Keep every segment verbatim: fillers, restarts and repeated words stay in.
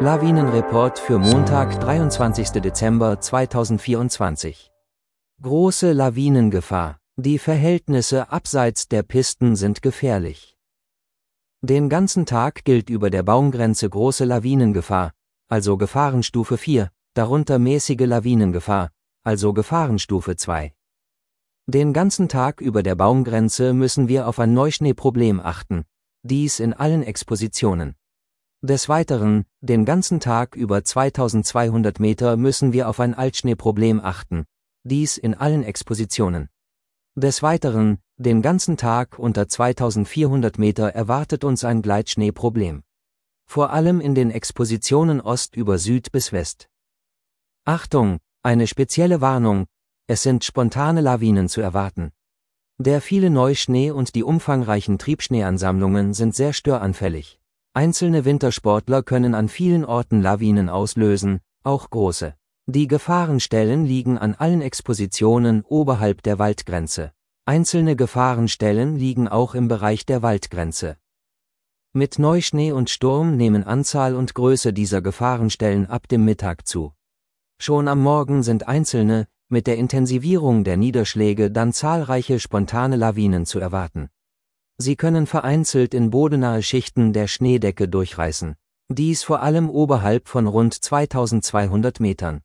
Lawinenreport für Montag, dreiundzwanzigsten Dezember zweitausendvierundzwanzig. Große Lawinengefahr. Die Verhältnisse abseits der Pisten sind gefährlich. Den ganzen Tag gilt über der Baumgrenze große Lawinengefahr, also Gefahrenstufe vier, darunter mäßige Lawinengefahr, also Gefahrenstufe zwei. Den ganzen Tag über der Baumgrenze müssen wir auf ein Neuschneeproblem achten, dies in allen Expositionen. Des Weiteren, den ganzen Tag über zweitausendzweihundert Meter müssen wir auf ein Altschneeproblem achten, dies in allen Expositionen. Des Weiteren, den ganzen Tag unter zweitausendvierhundert Meter erwartet uns ein Gleitschneeproblem. Vor allem in den Expositionen Ost über Süd bis West. Achtung, eine spezielle Warnung, es sind spontane Lawinen zu erwarten. Der viele Neuschnee und die umfangreichen Triebschneeansammlungen sind sehr störanfällig. Einzelne Wintersportler können an vielen Orten Lawinen auslösen, auch große. Die Gefahrenstellen liegen an allen Expositionen oberhalb der Waldgrenze. Einzelne Gefahrenstellen liegen auch im Bereich der Waldgrenze. Mit Neuschnee und Sturm nehmen Anzahl und Größe dieser Gefahrenstellen ab dem Mittag zu. Schon am Morgen sind einzelne, mit der Intensivierung der Niederschläge dann zahlreiche spontane Lawinen zu erwarten. Sie können vereinzelt in bodennahe Schichten der Schneedecke durchreißen. Dies vor allem oberhalb von rund zweitausendzweihundert Metern.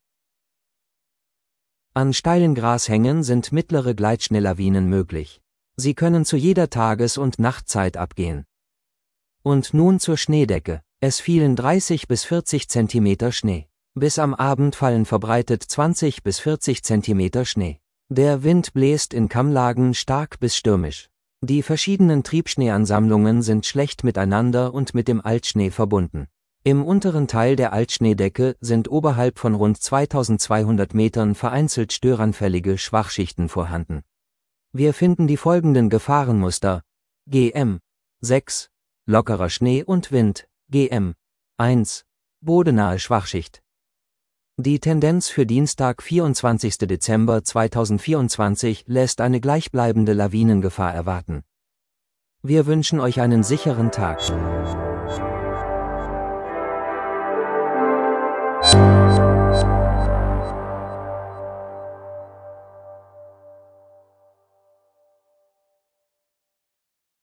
An steilen Grashängen sind mittlere Gleitschneelawinen möglich. Sie können zu jeder Tages- und Nachtzeit abgehen. Und nun zur Schneedecke. Es fielen dreißig bis vierzig Zentimeter Schnee. Bis am Abend fallen verbreitet zwanzig bis vierzig Zentimeter Schnee. Der Wind bläst in Kammlagen stark bis stürmisch. Die verschiedenen Triebschneeansammlungen sind schlecht miteinander und mit dem Altschnee verbunden. Im unteren Teil der Altschneedecke sind oberhalb von rund zweitausendzweihundert Metern vereinzelt störanfällige Schwachschichten vorhanden. Wir finden die folgenden Gefahrenmuster: G M sechs, lockerer Schnee und Wind, G M eins, bodennahe Schwachschicht. Die Tendenz für Dienstag, vierundzwanzigsten Dezember zweitausendvierundzwanzig lässt eine gleichbleibende Lawinengefahr erwarten. Wir wünschen euch einen sicheren Tag.